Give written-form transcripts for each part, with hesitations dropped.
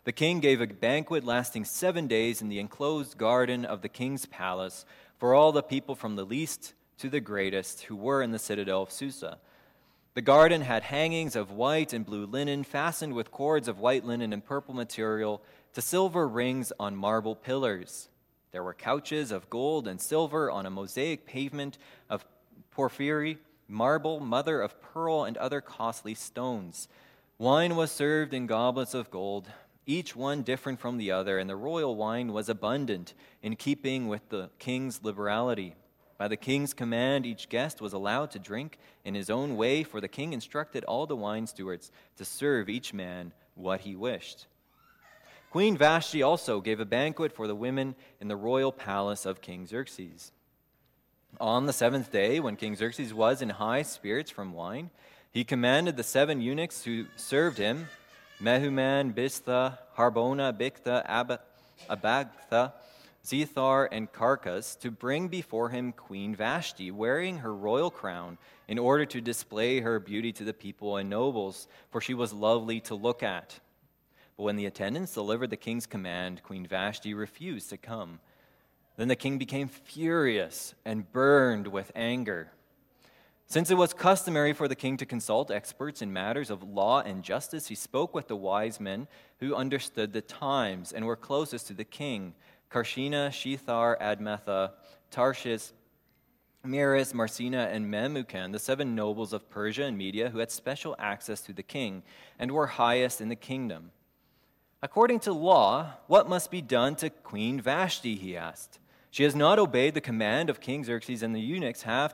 The king gave a banquet lasting 7 days in the enclosed garden of the king's palace for all the people from the least to the greatest who were in the citadel of Susa. The garden had hangings of white and blue linen fastened with cords of white linen and purple material to silver rings on marble pillars. There were couches of gold and silver on a mosaic pavement of porphyry, marble, mother of pearl, and other costly stones. Wine was served in goblets of gold, each one different from the other, and the royal wine was abundant, in keeping with the king's liberality. By the king's command, each guest was allowed to drink in his own way, for the king instructed all the wine stewards to serve each man what he wished. Queen Vashti also gave a banquet for the women in the royal palace of King Xerxes. On the 7th day, when King Xerxes was in high spirits from wine, he commanded the 7 eunuchs who served him, Mehuman, Biztha, Harbona, Bigtha, Abagtha, Zethar, and Carcas, to bring before him Queen Vashti, wearing her royal crown, in order to display her beauty to the people and nobles, for she was lovely to look at. But when the attendants delivered the king's command, Queen Vashti refused to come. Then the king became furious and burned with anger. Since it was customary for the king to consult experts in matters of law and justice, he spoke with the wise men who understood the times and were closest to the king: Karshina, Shethar, Admatha, Tarshish, Meres, Marcina, and Memucan, the 7 nobles of Persia and Media who had special access to the king and were highest in the kingdom. According to law, what must be done to Queen Vashti, he asked. She has not obeyed the command of King Xerxes, and the eunuchs have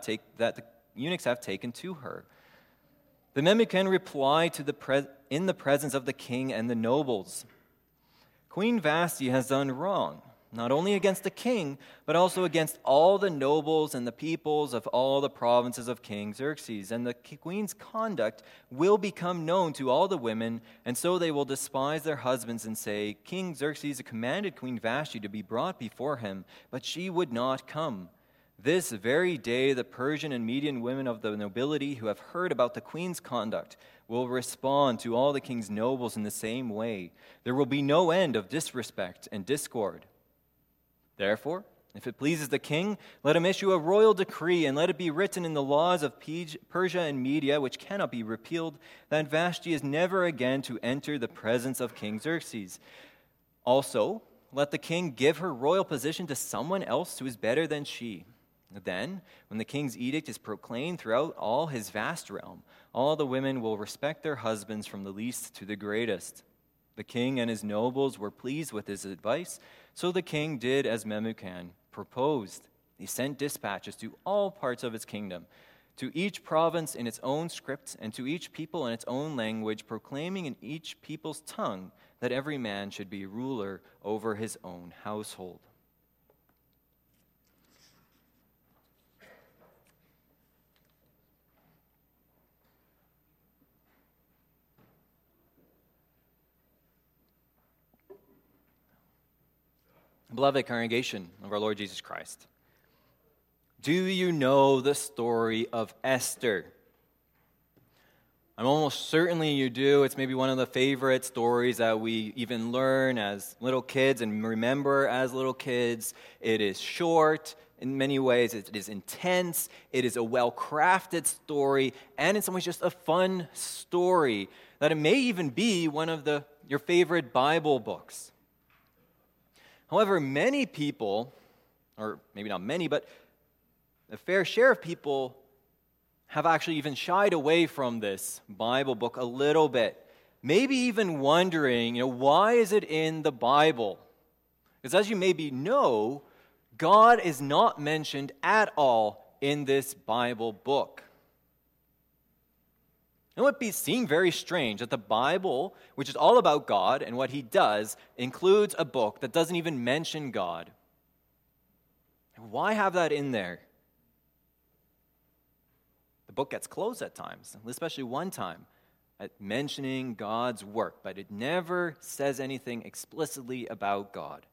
taken to her. The Memucan replied in the presence of the king and the nobles, Queen Vashti has done wrong, not only against the king, but also against all the nobles and the peoples of all the provinces of King Xerxes. And the queen's conduct will become known to all the women, and so they will despise their husbands and say, King Xerxes commanded Queen Vashti to be brought before him, but she would not come. This very day, the Persian and Median women of the nobility who have heard about the queen's conduct will respond to all the king's nobles in the same way. There will be no end of disrespect and discord. Therefore, if it pleases the king, let him issue a royal decree, and let it be written in the laws of Persia and Media, which cannot be repealed, that Vashti is never again to enter the presence of King Xerxes. Also, let the king give her royal position to someone else who is better than she. Then, when the king's edict is proclaimed throughout all his vast realm, all the women will respect their husbands from the least to the greatest. The king and his nobles were pleased with his advice, so the king did as Memucan proposed. He sent dispatches to all parts of his kingdom, to each province in its own script, and to each people in its own language, proclaiming in each people's tongue that every man should be ruler over his own household. Beloved congregation of our Lord Jesus Christ, do you know the story of Esther? I'm almost certainly you do. It's maybe one of the favorite stories that we even learn as little kids and remember as little kids. It is short in many ways. It is intense. It is a well-crafted story, and in some ways just a fun story that it may even be one of your favorite Bible books. However, many people, or maybe not many, but a fair share of people have actually even shied away from this Bible book a little bit. Maybe even wondering, why is it in the Bible? Because as you maybe know, God is not mentioned at all in this Bible book. It would seem very strange that the Bible, which is all about God and what He does, includes a book that doesn't even mention God. Why have that in there? The book gets closed at times, especially one time, at mentioning God's work, but it never says anything explicitly about God.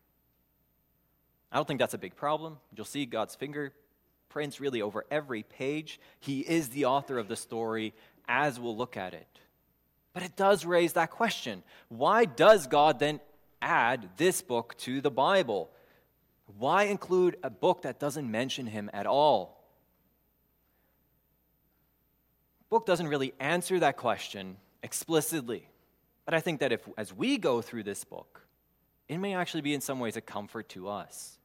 I don't think that's a big problem. You'll see God's fingerprints really over every page. He is the author of the story, as we'll look at it. But it does raise that question. Why does God then add this book to the Bible? Why include a book that doesn't mention him at all? The book doesn't really answer that question explicitly. But I think that as we go through this book, it may actually be in some ways a comfort to us.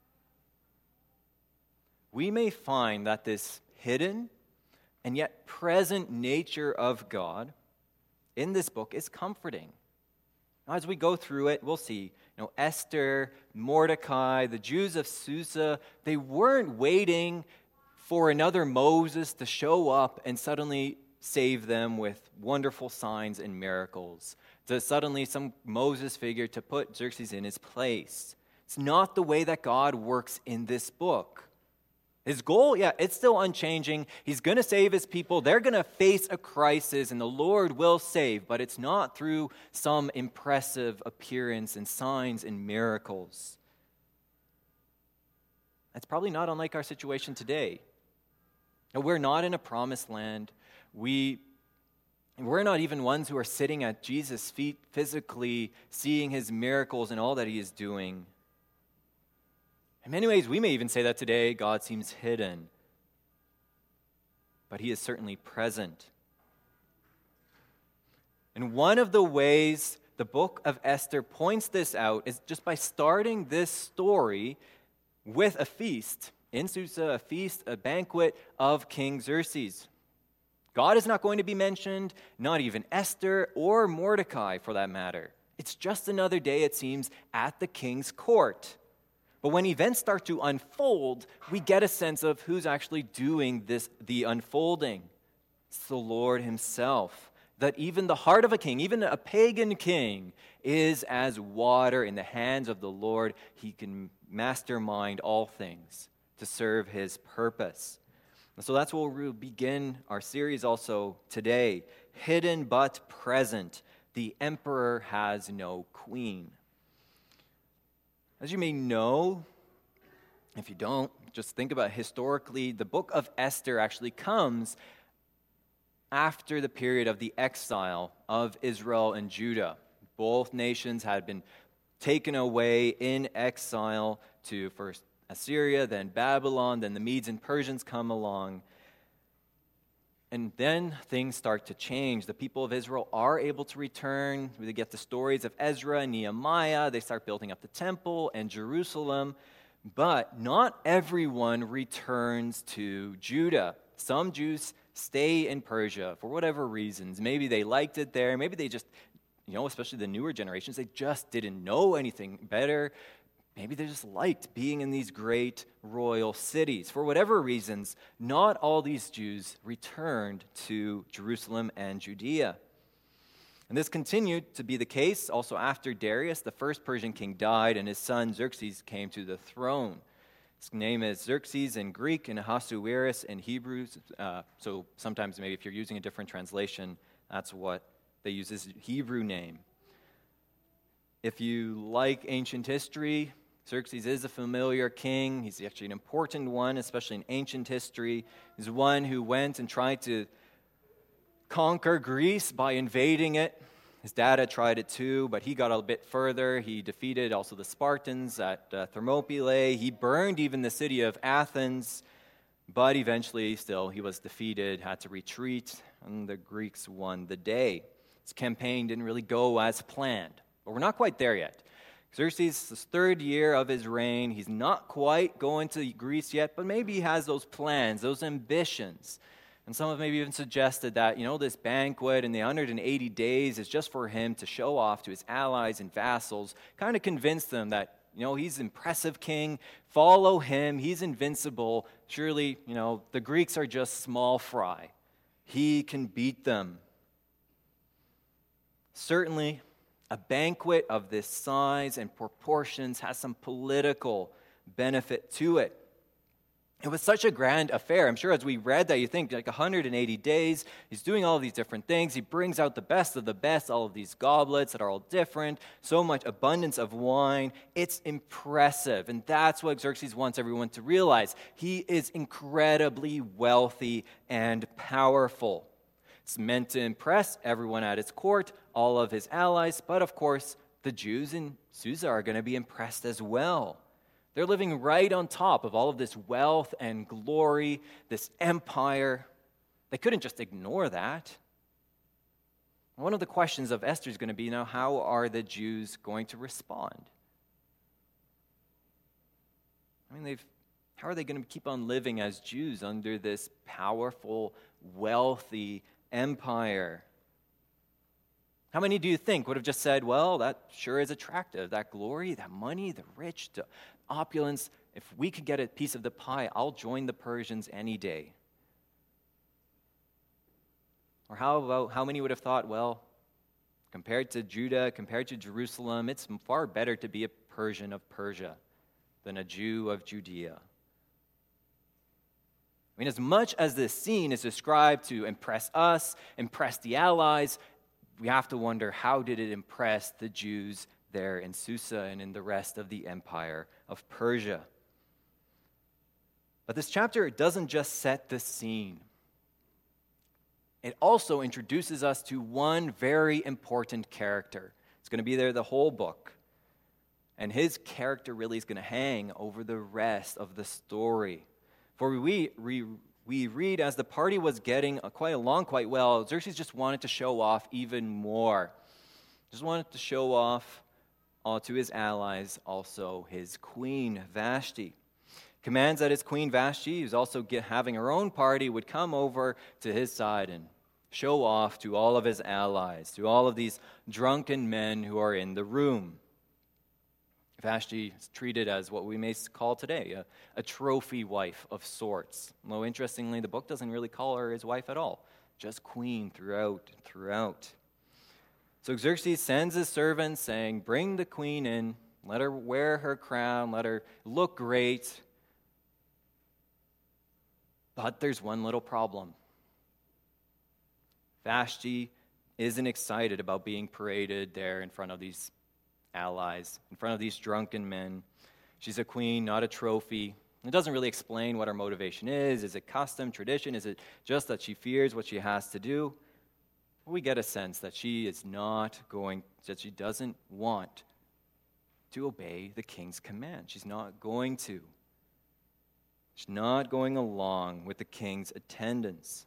We may find that this hidden and yet present nature of God in this book is comforting. As we go through it, we'll see, Esther, Mordecai, the Jews of Susa, they weren't waiting for another Moses to show up and suddenly save them with wonderful signs and miracles, to suddenly some Moses figure to put Xerxes in his place. It's not the way that God works in this book. His goal, it's still unchanging. He's going to save his people. They're going to face a crisis, and the Lord will save. But it's not through some impressive appearance and signs and miracles. That's probably not unlike our situation today. We're not in a promised land. We're not even ones who are sitting at Jesus' feet physically, seeing his miracles and all that he is doing. In many ways, we may even say that today God seems hidden, but he is certainly present. And one of the ways the book of Esther points this out is just by starting this story with a feast in Susa, a banquet of King Xerxes. God is not going to be mentioned, not even Esther or Mordecai for that matter. It's just another day, it seems, at the king's court. But when events start to unfold, we get a sense of who's actually doing the unfolding. It's the Lord himself. That even the heart of a king, even a pagan king, is as water in the hands of the Lord. He can mastermind all things to serve his purpose. And so that's where we'll begin our series also today. Hidden but present. The emperor has no queen. As you may know, if you don't, just think about it. Historically, the book of Esther actually comes after the period of the exile of Israel and Judah. Both nations had been taken away in exile to first Assyria, then Babylon, then the Medes and Persians come along. And then things start to change. The people of Israel are able to return. We get the stories of Ezra and Nehemiah. They start building up the temple and Jerusalem. But not everyone returns to Judah. Some Jews stay in Persia for whatever reasons. Maybe they liked it there. Maybe they just, especially the newer generations, they just didn't know anything better. Maybe they just liked being in these great royal cities. For whatever reasons, not all these Jews returned to Jerusalem and Judea. And this continued to be the case also after Darius, the first Persian king, died, and his son Xerxes came to the throne. His name is Xerxes in Greek and Ahasuerus in Hebrew. So sometimes maybe if you're using a different translation, that's what they use his Hebrew name. If you like ancient history, Xerxes is a familiar king. He's actually an important one, especially in ancient history. He's one who went and tried to conquer Greece by invading it. His dad had tried it too, but he got a bit further. He defeated also the Spartans at Thermopylae. He burned even the city of Athens, but eventually still he was defeated, had to retreat, and the Greeks won the day. His campaign didn't really go as planned, but we're not quite there yet. Xerxes' third year of his reign. He's not quite going to Greece yet, but maybe he has those plans, those ambitions. And some have maybe even suggested that, this banquet in the 180 days is just for him to show off to his allies and vassals, kind of convince them that, he's an impressive king, follow him, he's invincible. Surely, the Greeks are just small fry. He can beat them. Certainly, a banquet of this size and proportions has some political benefit to it. It was such a grand affair. I'm sure as we read that, you think 180 days, he's doing all of these different things. He brings out the best of the best, all of these goblets that are all different, so much abundance of wine. It's impressive, and that's what Xerxes wants everyone to realize. He is incredibly wealthy and powerful. It's meant to impress everyone at his court, all of his allies, but of course, the Jews in Susa are going to be impressed as well. They're living right on top of all of this wealth and glory, this empire. They couldn't just ignore that. One of the questions of Esther is going to be now, how are the Jews going to respond? How are they going to keep on living as Jews under this powerful, wealthy empire? How many do you think would have just said, well, that sure is attractive, that glory, that money, the rich, the opulence. If we could get a piece of the pie, I'll join the Persians any day. Or how many would have thought, well, compared to Judah, compared to Jerusalem, it's far better to be a Persian of Persia than a Jew of Judea. As much as this scene is described to impress us, impress the allies, we have to wonder, how did it impress the Jews there in Susa and in the rest of the empire of Persia? But this chapter doesn't just set the scene. It also introduces us to one very important character. It's going to be there the whole book. And his character really is going to hang over the rest of the story. For we read, as the party was getting quite along quite well, Xerxes just wanted to show off even more. Just wanted to show off to his allies also his queen Vashti. Commands that his queen Vashti, who's also having her own party, would come over to his side and show off to all of his allies, to all of these drunken men who are in the room. Vashti is treated as what we may call today a trophy wife of sorts. Though interestingly, the book doesn't really call her his wife at all, just queen throughout. So Xerxes sends his servants saying, bring the queen in, let her wear her crown, let her look great. But there's one little problem. Vashti isn't excited about being paraded there in front of these allies, in front of these drunken men. She's a queen, not a trophy. It doesn't really explain what her motivation is. Is it custom, tradition? Is it just that she fears what she has to do? We get a sense that she doesn't want to obey the king's command. She's not going to. She's not going along with the king's attendance.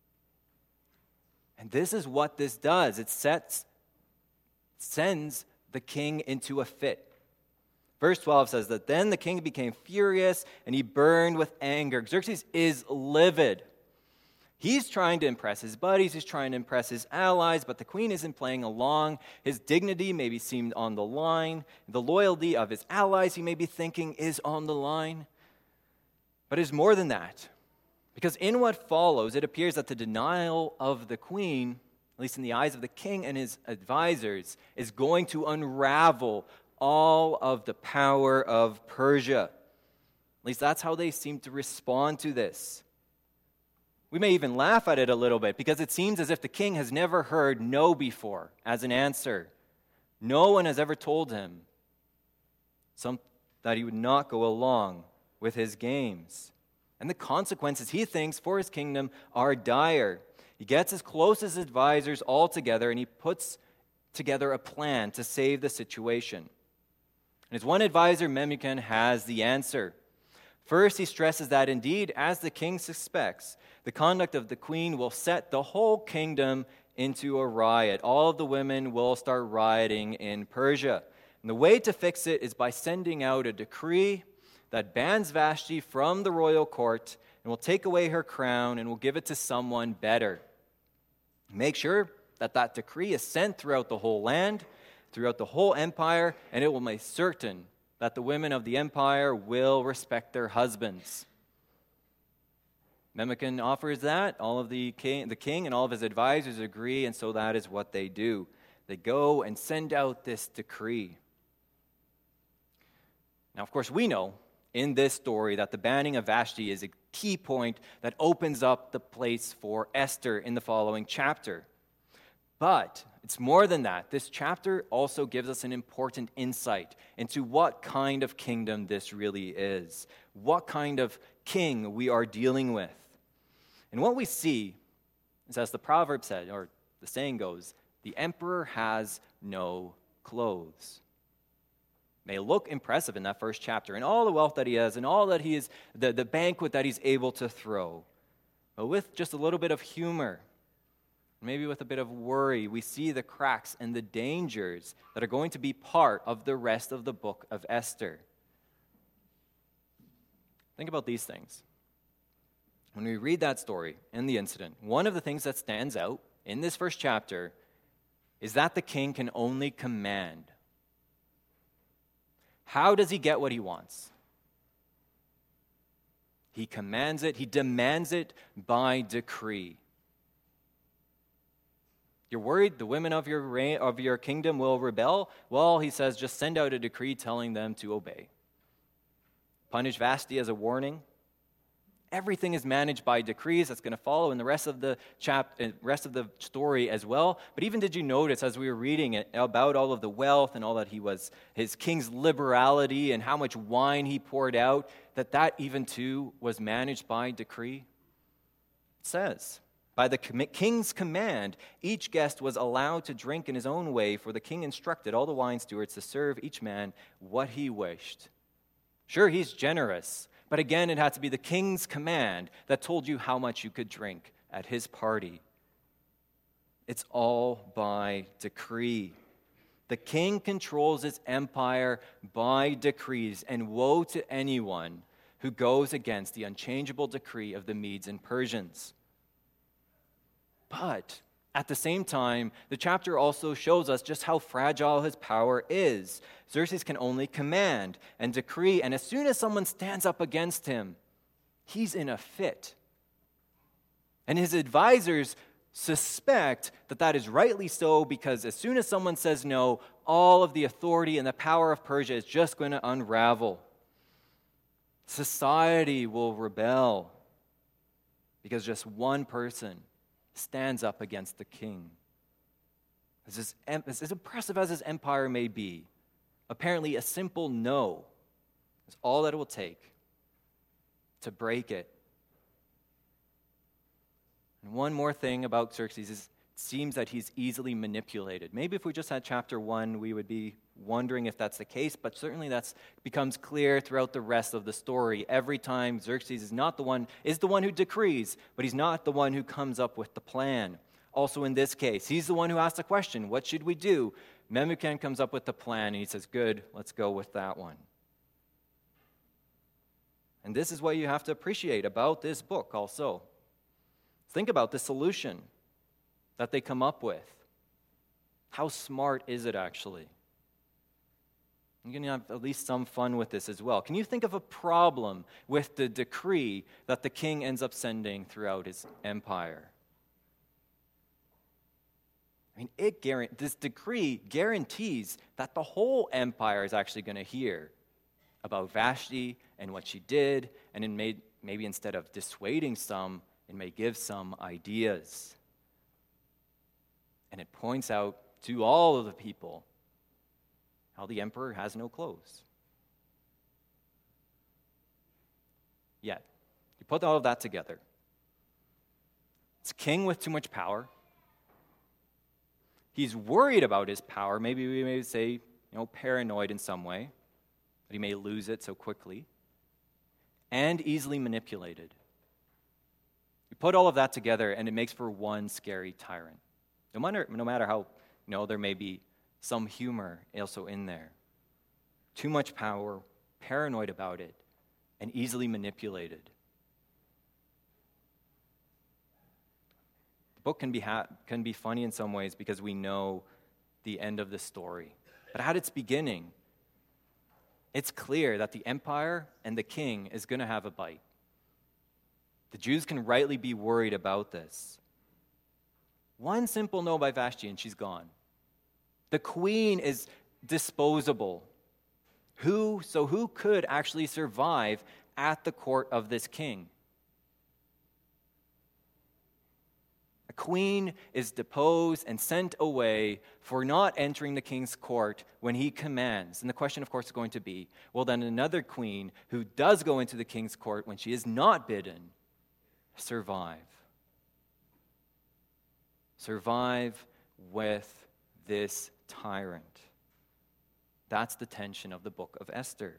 And this is what this does. It sends the king into a fit. Verse 12 says that then the king became furious and he burned with anger. Xerxes is livid. He's trying to impress his buddies, he's trying to impress his allies, but the queen isn't playing along. His dignity maybe seemed on the line. The loyalty of his allies, he may be thinking, is on the line. But it's more than that. Because in what follows, it appears that the denial of the queen, at least in the eyes of the king and his advisors, is going to unravel all of the power of Persia. At least that's how they seem to respond to this. We may even laugh at it a little bit because it seems as if the king has never heard no before as an answer. No one has ever told him that he would not go along with his games. And the consequences, he thinks, for his kingdom are dire. He gets his closest advisors all together and he puts together a plan to save the situation. And his one advisor, Memucan, has the answer. First, he stresses that indeed, as the king suspects, the conduct of the queen will set the whole kingdom into a riot. All of the women will start rioting in Persia. And the way to fix it is by sending out a decree that bans Vashti from the royal court and will take away her crown and will give it to someone better. Make sure that that decree is sent throughout the whole land, throughout the whole empire, and it will make certain that the women of the empire will respect their husbands. Memucan offers that. All of the king and all of his advisors agree, and so that is what they do. They go and send out this decree. Now, of course, we know in this story that the banning of Vashti is a key point that opens up the place for Esther in the following chapter. But it's more than that. This chapter also gives us an important insight into what kind of kingdom this really is, what kind of king we are dealing with. And what we see is, as the proverb said, or the saying goes, The emperor has no clothes. May look impressive in that first chapter, and all the wealth that he has, and all that he is, the banquet that he's able to throw. But with just a little bit of humor, maybe with a bit of worry, we see the cracks and the dangers that are going to be part of the rest of the book of Esther. Think about these things. When we read that story and the incident, one of the things that stands out in this first chapter is that the king can only command. How does he get what he wants? He commands it, he demands it by decree. You're worried the women of your kingdom will rebel? Well, he says, just send out a decree telling them to obey. Punish Vashti as a warning. Everything is managed by decrees. That's going to follow in the rest of the story as well. But even did you notice as we were reading it about all of the wealth and all that his king's liberality and how much wine he poured out, that even too was managed by decree? It says, by the king's command, each guest was allowed to drink in his own way, for the king instructed all the wine stewards to serve each man what he wished. Sure, he's generous. But again, it had to be the king's command that told you how much you could drink at his party. It's all by decree. The king controls his empire by decrees, and woe to anyone who goes against the unchangeable decree of the Medes and Persians. But at the same time, the chapter also shows us just how fragile his power is. Xerxes can only command and decree, and as soon as someone stands up against him, he's in a fit. And his advisors suspect that is rightly so, because as soon as someone says no, all of the authority and the power of Persia is just going to unravel. Society will rebel because just one person stands up against the king. As impressive as his empire may be, apparently a simple no is all that it will take to break it. And one more thing about Xerxes is it seems that he's easily manipulated. Maybe if we just had chapter 1, we would be wondering if that's the case, but certainly that becomes clear throughout the rest of the story. Every time Xerxes is the one who decrees, but he's not the one who comes up with the plan. Also in this case, he's the one who asks the question, what should we do? Memucan comes up with the plan, and he says, good, let's go with that one. And this is what you have to appreciate about this book also. Think about the solution that they come up with. How smart is it actually? You're going to have at least some fun with this as well. Can you think of a problem with the decree that the king ends up sending throughout his empire? I mean, this decree guarantees that the whole empire is actually going to hear about Vashti and what she did, and maybe instead of dissuading some, it may give some ideas. And it points out to all of the people how the emperor has no clothes. Yet, you put all of that together. It's a king with too much power. He's worried about his power. Maybe we may say, paranoid in some way, that he may lose it so quickly. And easily manipulated. You put all of that together, and it makes for one scary tyrant. No matter how, there may be some humor also in there. Too much power, paranoid about it, and easily manipulated. The book can be funny in some ways because we know the end of the story. But at its beginning, it's clear that the empire and the king is going to have a bite. The Jews can rightly be worried about this. One simple no by Vashti and she's gone. The queen is disposable. Who could actually survive at the court of this king? A queen is deposed and sent away for not entering the king's court when he commands. And the question, of course, is going to be, well, then another queen who does go into the king's court when she is not bidden, survive with this tyrant. That's the tension of the book of Esther.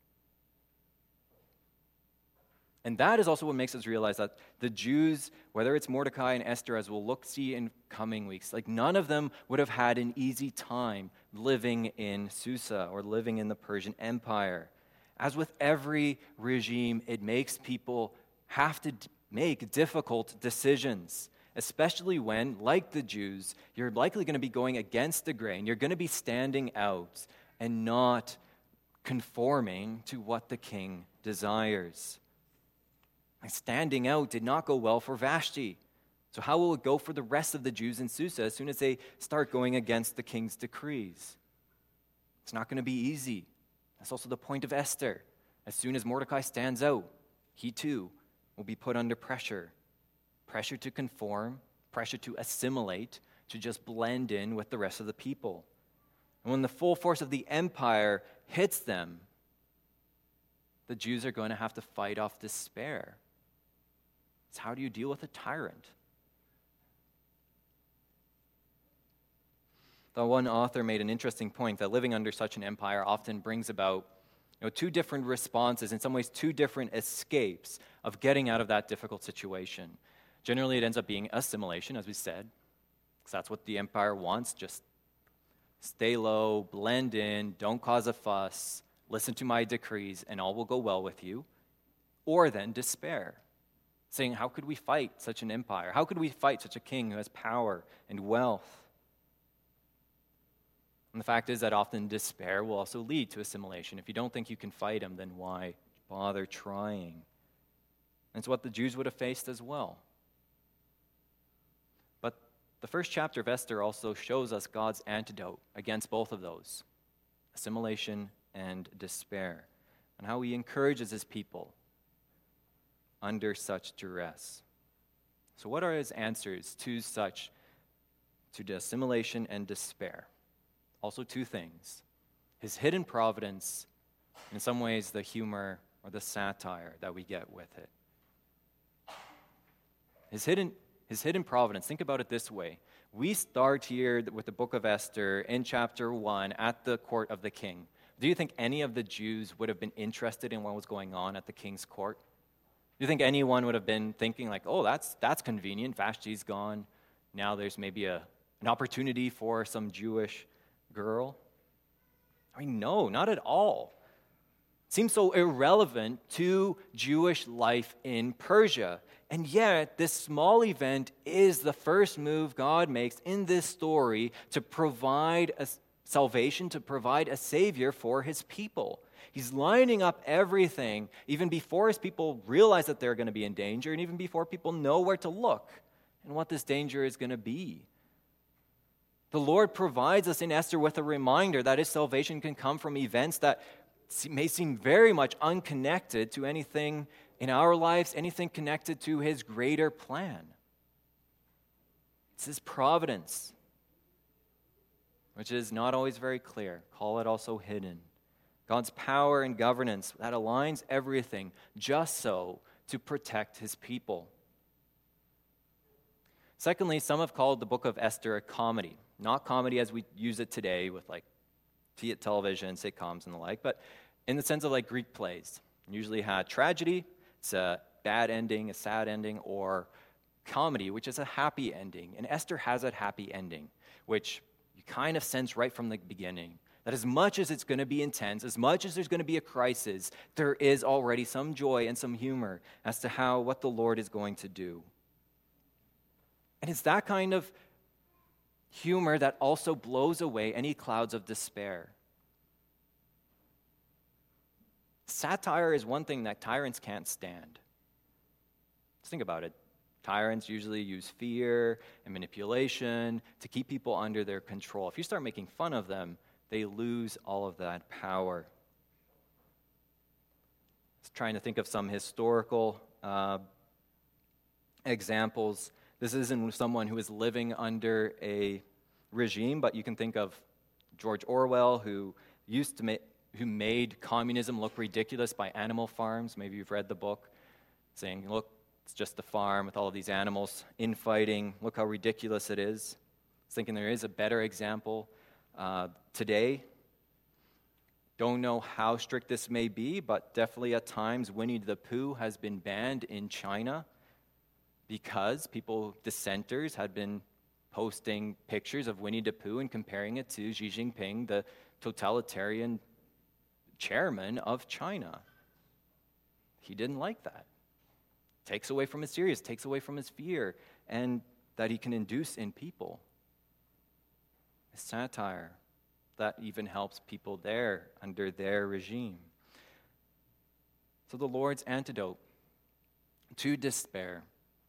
And that is also what makes us realize that the Jews, whether it's Mordecai and Esther, as we'll see in coming weeks, like none of them would have had an easy time living in Susa or living in the Persian Empire. As with every regime, it makes people have to make difficult decisions, especially when, like the Jews, you're likely going to be going against the grain. You're going to be standing out and not conforming to what the king desires. And standing out did not go well for Vashti. So how will it go for the rest of the Jews in Susa as soon as they start going against the king's decrees? It's not going to be easy. That's also the point of Esther. As soon as Mordecai stands out, he too will be put under pressure. Pressure to conform, pressure to assimilate, to just blend in with the rest of the people. And when the full force of the empire hits them, the Jews are going to have to fight off despair. So how do you deal with a tyrant? The one author made an interesting point that living under such an empire often brings about two different responses, in some ways two different escapes of getting out of that difficult situation. Generally, it ends up being assimilation, as we said, because that's what the empire wants. Just stay low, blend in, don't cause a fuss, listen to my decrees, and all will go well with you. Or then despair, saying, how could we fight such an empire? How could we fight such a king who has power and wealth? And the fact is that often despair will also lead to assimilation. If you don't think you can fight him, then why bother trying? And it's what the Jews would have faced as well. But the first chapter of Esther also shows us God's antidote against both of those, assimilation and despair, and how he encourages his people under such duress. So what are his answers to the assimilation and despair? Also two things: his hidden providence, and in some ways the humor or the satire that we get with it. His hidden providence, think about it this way. We start here with the book of Esther in chapter 1 at the court of the king. Do you think any of the Jews would have been interested in what was going on at the king's court? Do you think anyone would have been thinking like, oh, that's convenient, Vashti's gone, now there's maybe an opportunity for some Jewish girl? I mean, no, not at all. It seems so irrelevant to Jewish life in Persia. And yet, this small event is the first move God makes in this story to provide a salvation, to provide a savior for his people. He's lining up everything, even before his people realize that they're going to be in danger, and even before people know where to look and what this danger is going to be. The Lord provides us in Esther with a reminder that his salvation can come from events that may seem very much unconnected to anything in our lives, anything connected to his greater plan. It's his providence, which is not always very clear. Call it also hidden. God's power and governance that aligns everything just so to protect his people. Secondly, some have called the book of Esther a comedy. Not comedy as we use it today with like television, sitcoms and the like, but in the sense of like Greek plays. Usually had tragedy, it's a bad ending, a sad ending, or comedy, which is a happy ending. And Esther has a happy ending, which you kind of sense right from the beginning. That as much as it's going to be intense, as much as there's going to be a crisis, there is already some joy and some humor as to what the Lord is going to do. And it's that kind of humor that also blows away any clouds of despair. Satire is one thing that tyrants can't stand. Just think about it. Tyrants usually use fear and manipulation to keep people under their control. If you start making fun of them, they lose all of that power. Just trying to think of some historical examples. This isn't someone who is living under a regime, but you can think of George Orwell, who made communism look ridiculous by Animal Farms. Maybe you've read the book, saying, look, it's just a farm with all of these animals infighting. Look how ridiculous it is. was thinking there is a better example today. Don't know how strict this may be, but definitely at times Winnie the Pooh has been banned in China because dissenters had been posting pictures of Winnie the Pooh and comparing it to Xi Jinping, the totalitarian chairman of China. He didn't like that. Takes away from his seriousness, takes away from his fear, and that he can induce in people. A satire that even helps people there under their regime. So the Lord's antidote to despair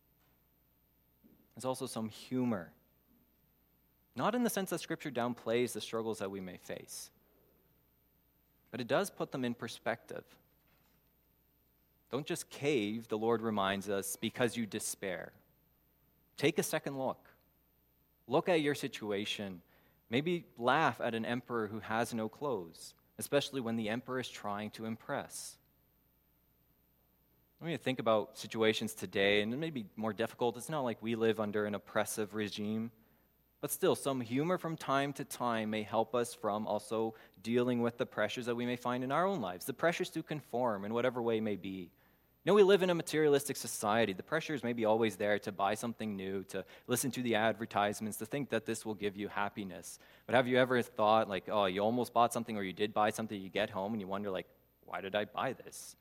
is also some humor. Not in the sense that Scripture downplays the struggles that we may face, but it does put them in perspective. Don't just cave, the Lord reminds us, because you despair. Take a second look. Look at your situation. Maybe laugh at an emperor who has no clothes, especially when the emperor is trying to impress. When you think about situations today, and it may be more difficult, it's not like we live under an oppressive regime, but still, some humor from time to time may help us from also dealing with the pressures that we may find in our own lives, the pressures to conform in whatever way may be. You know, we live in a materialistic society. The pressure is maybe always there to buy something new, to listen to the advertisements, to think that this will give you happiness. But have you ever thought, like, oh, you almost bought something or you did buy something, you get home and you wonder, like, why did I buy this?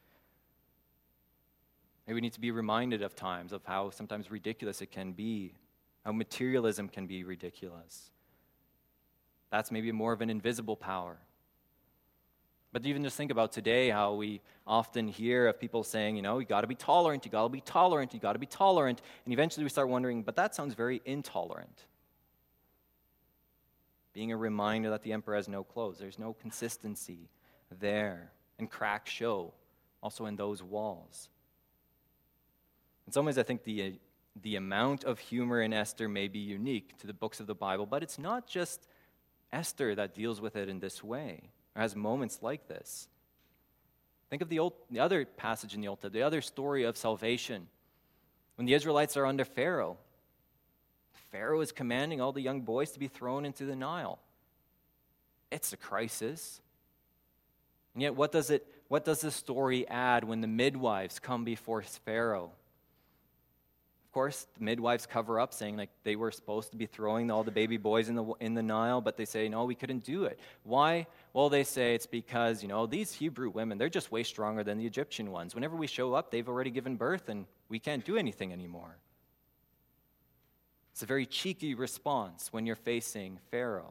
Maybe we need to be reminded of times of how sometimes ridiculous it can be, how materialism can be ridiculous. That's maybe more of an invisible power. But even just think about today, how we often hear of people saying, you know, you got to be tolerant, you got to be tolerant, you got to be tolerant. And eventually we start wondering, but that sounds very intolerant. Being a reminder that the emperor has no clothes. There's no consistency there. And cracks show also in those walls. In some ways, I think the amount of humor in Esther may be unique to the books of the Bible, but it's not just Esther that deals with it in this way, or has moments like this. Think of the other passage in the Old Testament, the other story of salvation. When the Israelites are under Pharaoh, Pharaoh is commanding all the young boys to be thrown into the Nile. It's a crisis. And yet, what does the story add when the midwives come before Pharaoh? Of course, the midwives cover up, saying like they were supposed to be throwing all the baby boys in the Nile, but they say, no, we couldn't do it. Why? Well, they say it's because, these Hebrew women, they're just way stronger than the Egyptian ones. Whenever we show up, they've already given birth, and we can't do anything anymore. It's a very cheeky response when you're facing Pharaoh.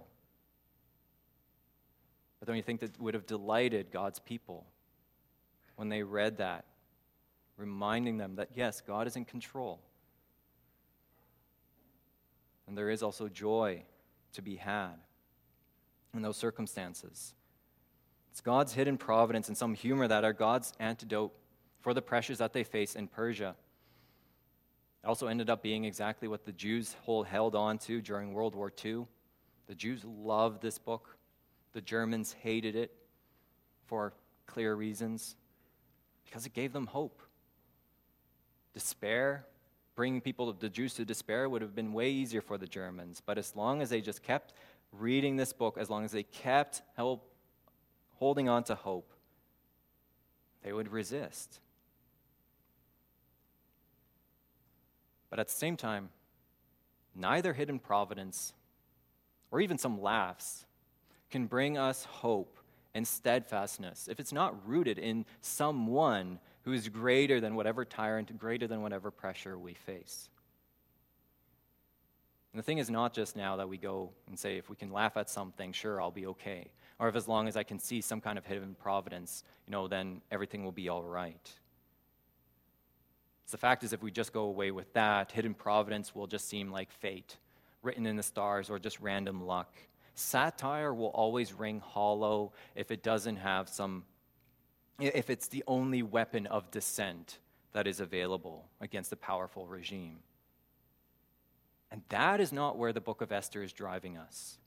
But don't you think that would have delighted God's people when they read that, reminding them that, yes, God is in control. And there is also joy to be had in those circumstances. It's God's hidden providence and some humor that are God's antidote for the pressures that they face in Persia. It also ended up being exactly what the Jews held on to during World War II. The Jews loved this book. The Germans hated it for clear reasons, because it gave them hope. Despair, bringing the Jews to despair would have been way easier for the Germans. But as long as they just kept reading this book, as long as they kept holding on to hope, they would resist. But at the same time, neither hidden providence or even some laughs can bring us hope and steadfastness if it's not rooted in someone who is greater than whatever tyrant, greater than whatever pressure we face. And the thing is not just now that we go and say, if we can laugh at something, sure, I'll be okay. Or if as long as I can see some kind of hidden providence, then everything will be all right. So the fact is, if we just go away with that, hidden providence will just seem like fate, written in the stars, or just random luck. Satire will always ring hollow if it doesn't have if it's the only weapon of dissent that is available against a powerful regime. And that is not where the book of Esther is driving us.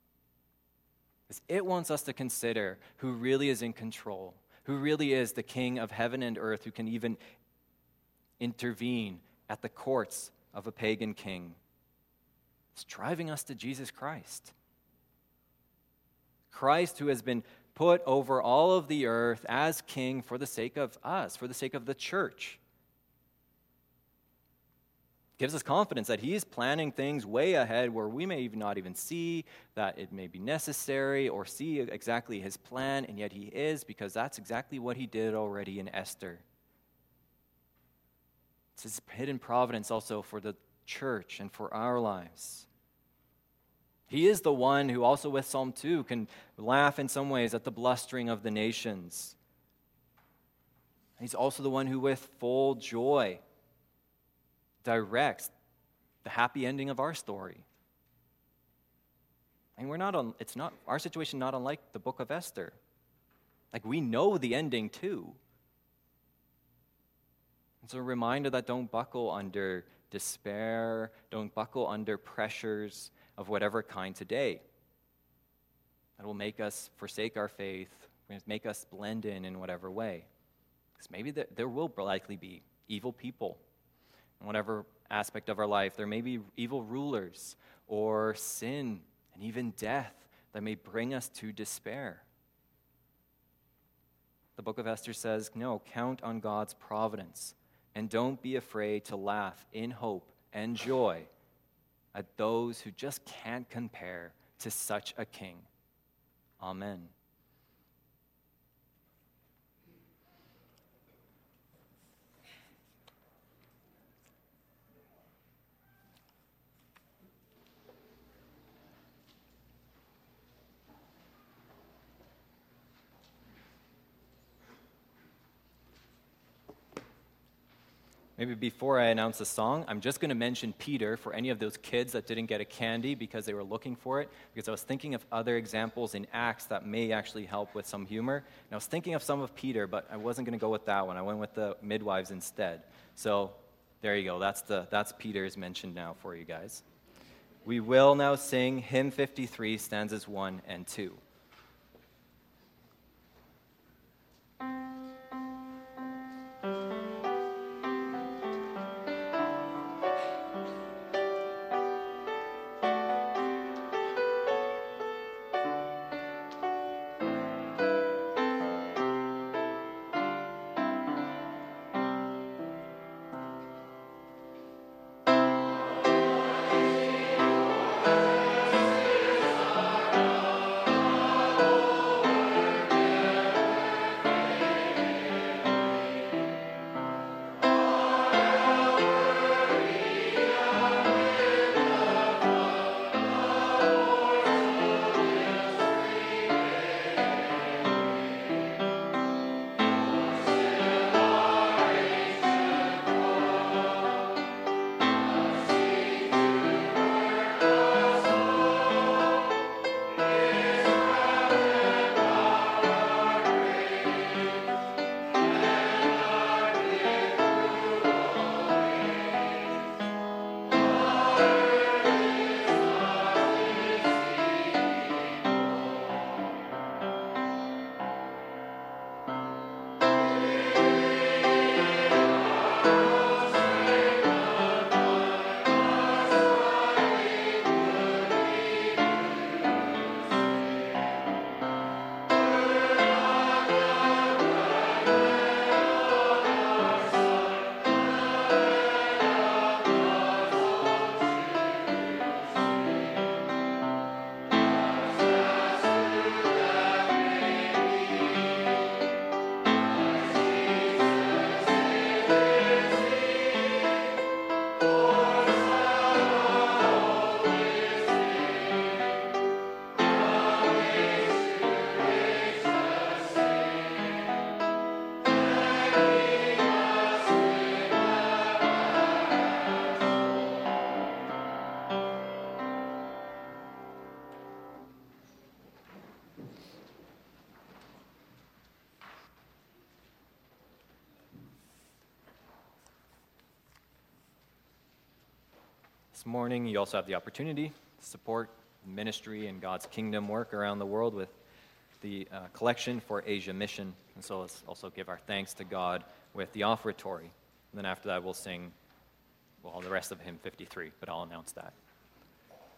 It wants us to consider who really is in control, who really is the king of heaven and earth, who can even intervene at the courts of a pagan king. It's driving us to Jesus Christ. Christ, who has been put over all of the earth as king for the sake of us, for the sake of the church. Gives us confidence that he is planning things way ahead where we may not even see that it may be necessary or see exactly his plan, and yet he is, because that's exactly what he did already in Esther. It's his hidden providence also for the church and for our lives. He is the one who also with Psalm 2 can laugh in some ways at the blustering of the nations. He's also the one who with full joy directs the happy ending of our story. And our situation not unlike the book of Esther. Like, we know the ending too. It's a reminder that don't buckle under despair, don't buckle under pressures of whatever kind today. That will make us forsake our faith, make us blend in whatever way. Because maybe there will likely be evil people in whatever aspect of our life. There may be evil rulers or sin and even death that may bring us to despair. The book of Esther says, no, count on God's providence and don't be afraid to laugh in hope and joy at those who just can't compare to such a king. Amen. Maybe before I announce the song, I'm just going to mention Peter for any of those kids that didn't get a candy because they were looking for it, because I was thinking of other examples in Acts that may actually help with some humor. And I was thinking of some of Peter, but I wasn't going to go with that one. I went with the midwives instead. So there you go. That's Peter's mentioned now for you guys. We will now sing hymn 53, stanzas 1 and 2. This morning, you also have the opportunity to support ministry and God's kingdom work around the world with the collection for Asia Mission. And so let's also give our thanks to God with the offertory. And then after that, we'll sing, the rest of hymn 53, but I'll announce that.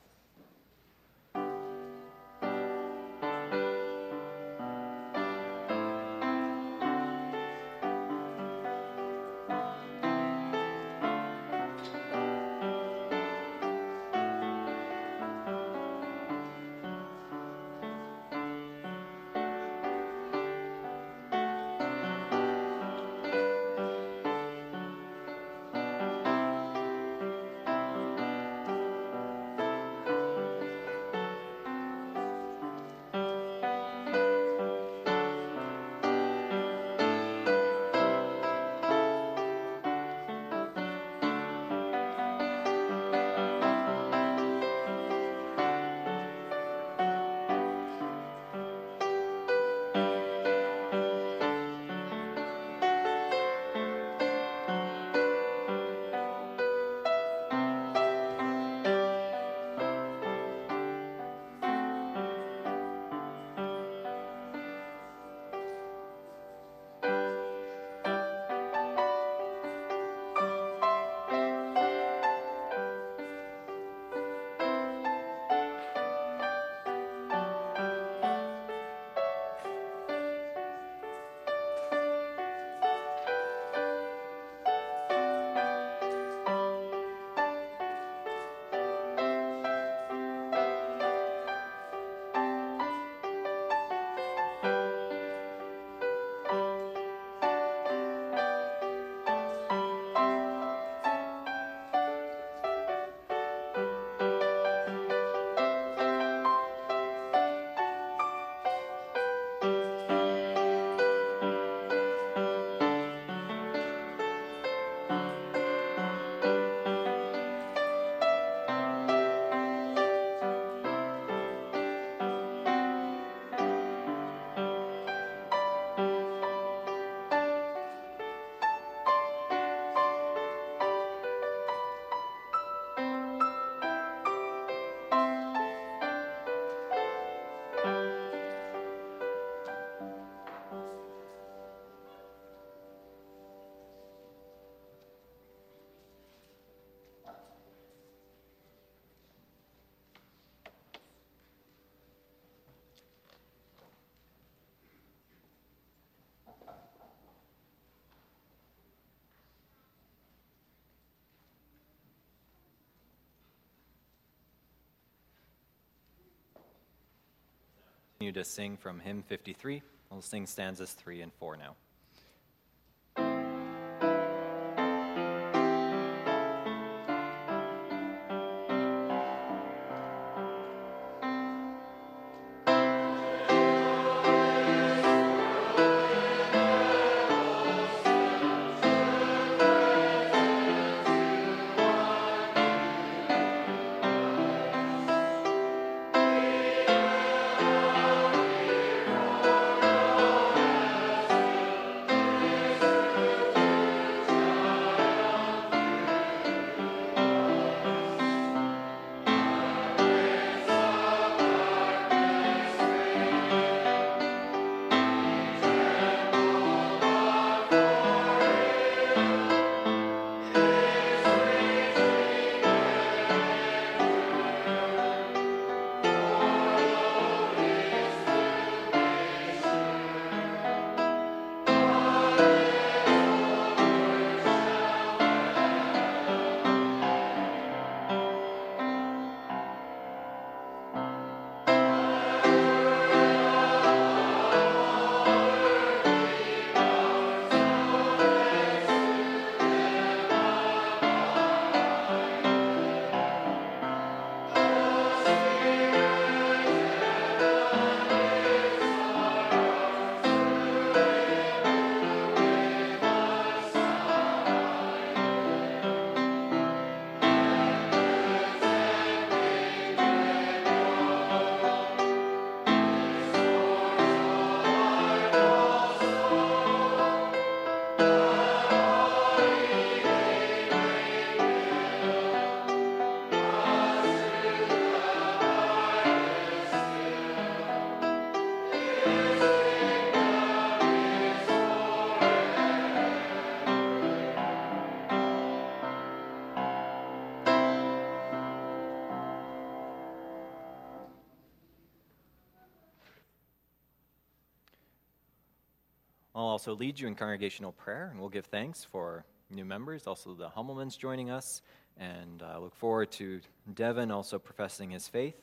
Continue to sing from hymn 53. We'll sing stanzas 3 and 4 now. I'll also lead you in congregational prayer, and we'll give thanks for new members, also the Hummelmans joining us, and I look forward to Devin also professing his faith,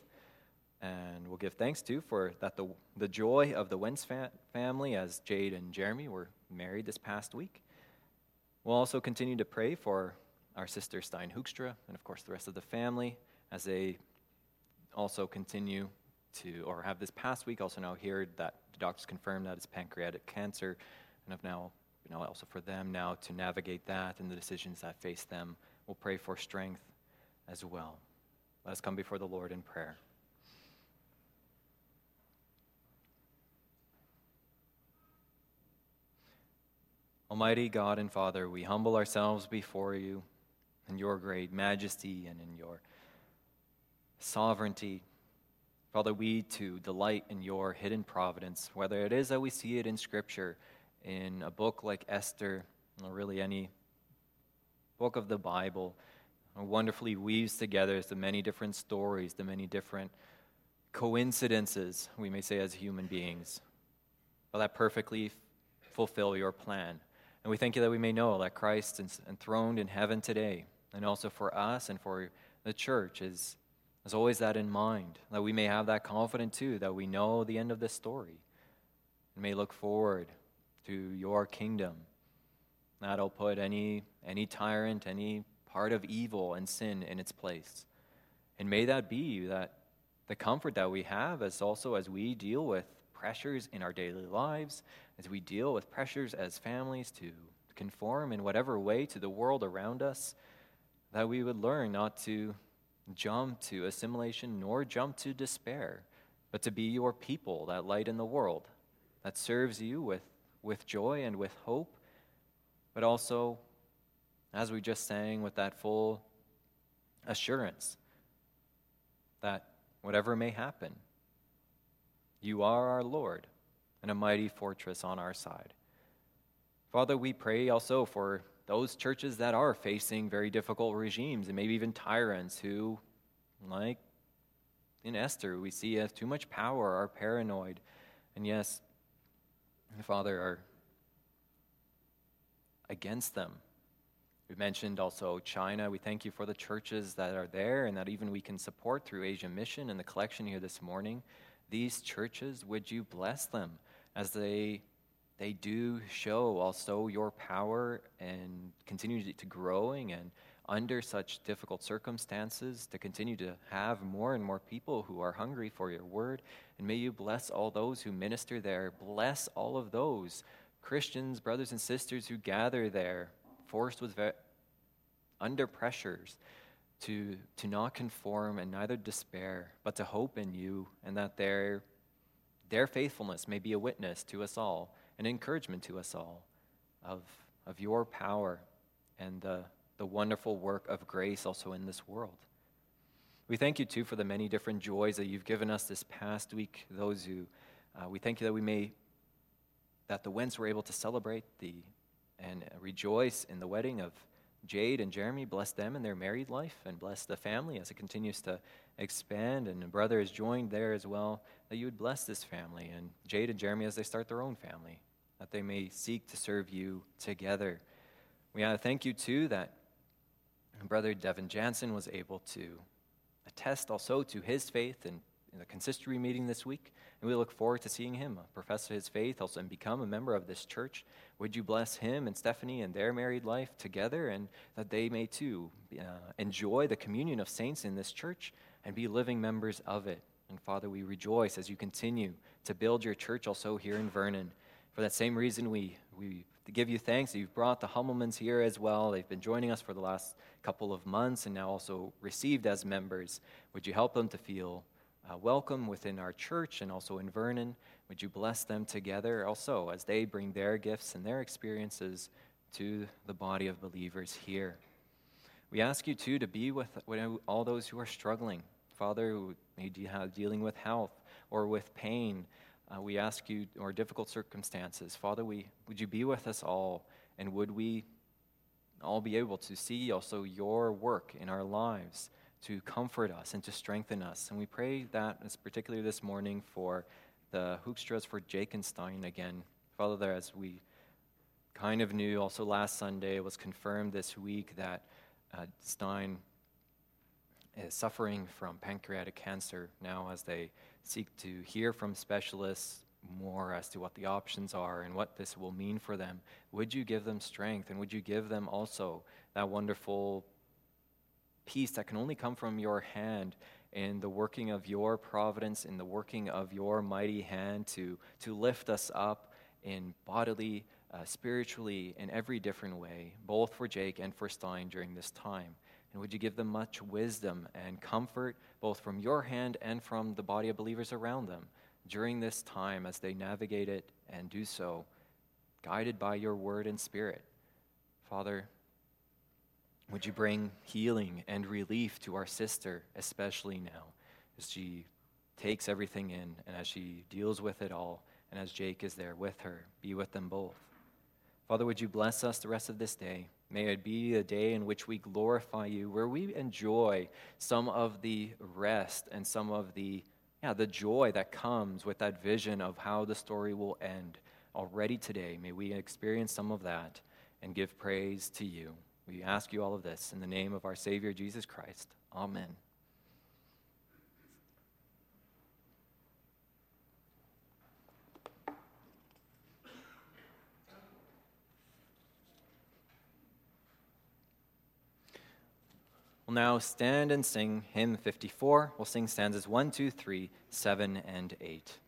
and we'll give thanks too for that the joy of the Wentz family as Jade and Jeremy were married this past week. We'll also continue to pray for our sister Stein Hoekstra, and of course the rest of the family, as they also continue to, or have this past week also now heard that the doctors confirmed that it's pancreatic cancer, and have now, also for them now to navigate that and the decisions that face them. We'll pray for strength as well. Let us come before the Lord in prayer. Almighty God and Father, we humble ourselves before you in your great majesty and in your sovereignty. Father, we too delight in your hidden providence, whether it is that we see it in Scripture, in a book like Esther, or really any book of the Bible, wonderfully weaves together the many different stories, the many different coincidences, we may say as human beings, but that perfectly fulfill your plan. And we thank you that we may know that Christ is enthroned in heaven today, and also for us and for the church is always that in mind, that we may have that confidence too, that we know the end of this story, and may look forward to your kingdom. That'll put any tyrant, any part of evil and sin in its place. And may that be that the comfort that we have as we deal with pressures in our daily lives, as we deal with pressures as families to conform in whatever way to the world around us, that we would learn not to jump to assimilation nor jump to despair, but to be your people, that light in the world, that serves you with joy and with hope, but also, as we just sang, with that full assurance that whatever may happen, you are our Lord and a mighty fortress on our side. Father, we pray also for those churches that are facing very difficult regimes and maybe even tyrants who, like in Esther, we see have too much power, are paranoid, and yes, Father, are against them. We've mentioned also China. We thank you for the churches that are there and that even we can support through Asia Mission and the collection here this morning. these churches. Would you bless them as they do show also your power and continue to growing, and under such difficult circumstances to continue to have more and more people who are hungry for your word. And may you bless all those who minister there. Bless all of those Christians, brothers and sisters who gather there, forced with under pressures to not conform and neither despair, but to hope in you, and that their faithfulness may be a witness to us all, an encouragement to us all of your power and the wonderful work of grace also in this world. We thank you too for the many different joys that you've given us this past week. Those who we thank you that the Wents were able to celebrate and rejoice in the wedding of Jade and Jeremy. Bless them in their married life, and bless the family as it continues to expand, and a brother is joined there as well, that you would bless this family, and Jade and Jeremy as they start their own family, that they may seek to serve you together. We thank you too that Brother Devin Jansen was able to attest also to his faith in the consistory meeting this week, and we look forward to seeing him profess his faith also and become a member of this church. Would you bless him and Stephanie and their married life together, and that they may too enjoy the communion of saints in this church and be living members of it. And Father, we rejoice as you continue to build your church also here in Vernon. For that same reason, we give you thanks that you've brought the Hummelmans here as well. They've been joining us for the last couple of months and now also received as members. Would you help them to feel welcome within our church and also in Vernon? Would you bless them together also as they bring their gifts and their experiences to the body of believers here? We ask you too to be with all those who are struggling. Father, who may be dealing with health or with pain. We ask you, or difficult circumstances. Father, would you be with us all, and would we all be able to see also your work in our lives to comfort us and to strengthen us. And we pray that, particularly this morning, for the Hoekstras, for Jake and Stein again. Father, there, as we kind of knew also last Sunday, it was confirmed this week that Stein is suffering from pancreatic cancer now, as they seek to hear from specialists more as to what the options are and what this will mean for them. Would you give them strength, and would you give them also that wonderful peace that can only come from your hand, in the working of your providence, in the working of your mighty hand to lift us up in bodily, spiritually, in every different way, both for Jake and for Stein during this time. And would you give them much wisdom and comfort, both from your hand and from the body of believers around them during this time as they navigate it and do so, guided by your word and spirit. Father, would you bring healing and relief to our sister, especially now, as she takes everything in and as she deals with it all, and as Jake is there with her. Be with them both. Father, would you bless us the rest of this day? May it be a day in which we glorify you, where we enjoy some of the rest and some of the joy that comes with that vision of how the story will end. Already today, may we experience some of that and give praise to you. We ask you all of this in the name of our Savior, Jesus Christ. Amen. We'll now stand and sing hymn 54. We'll sing stanzas 1, 2, 3, 7, and 8.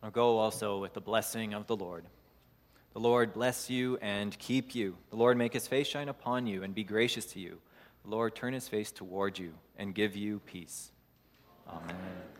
Now go also with the blessing of the Lord. The Lord bless you and keep you. The Lord make his face shine upon you and be gracious to you. The Lord turn his face toward you and give you peace. Amen.